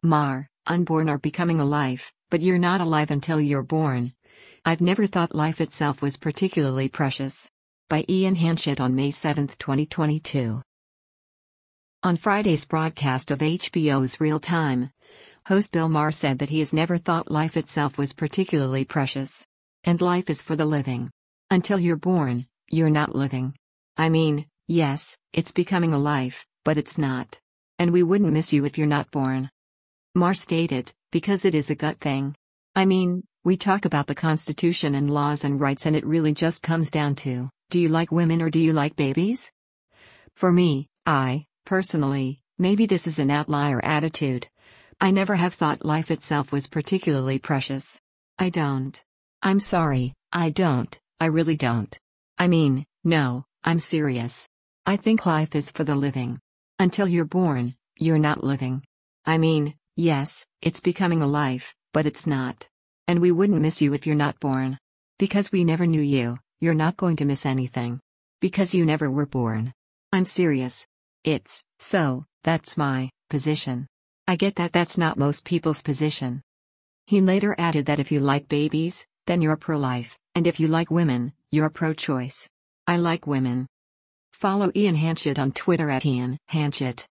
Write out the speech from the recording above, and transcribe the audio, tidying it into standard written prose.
Unborn are becoming alive, but you're not alive until you're born. I've never thought life itself was particularly precious. By Ian Hanchett on May 7, 2022. On Friday's broadcast of HBO's Real Time, host Bill Maher said that he has never thought life itself was particularly precious. And life is for the living. Until you're born, you're not living. I mean, yes, it's becoming alive, but it's not. And we wouldn't miss you if you're not born. Maher stated, because it is a gut thing. I mean, we talk about the Constitution and laws and rights, and it really just comes down to, do you like women or do you like babies? For me, personally, maybe this is an outlier attitude. I never have thought life itself was particularly precious. I don't. I'm sorry, I don't, I really don't. I mean, no, I'm serious. I think life is for the living. Until you're born, you're not living. I mean, yes, it's becoming alive, but it's not. And we wouldn't miss you if you're not born. Because we never knew you, you're not going to miss anything. Because you never were born. I'm serious. That's my position. I get that that's not most people's position. He later added that if you like babies, then you're pro-life, and if you like women, you're pro-choice. I like women. Follow Ian Hanchett on Twitter @Ian Hanchett.